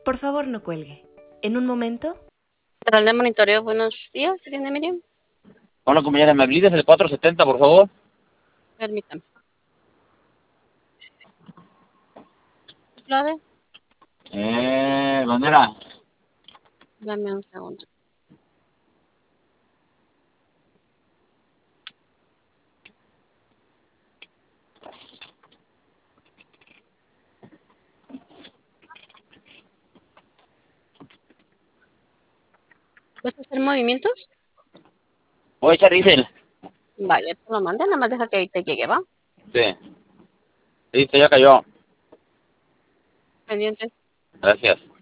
Por favor, no cuelgue. En un momento... Central de monitoreo, buenos días, ¿tiene Miriam? Hola, compañera, ¿me habilitas el 470, por favor? Permítame. ¿Clave? Bandera. Dame un segundo. ¿Puedes hacer movimientos? Voy a echar diésel. Vale, te lo mando, nada más deja que te llegue, ¿va? Sí. Listo, ya cayó. Pendiente. Gracias.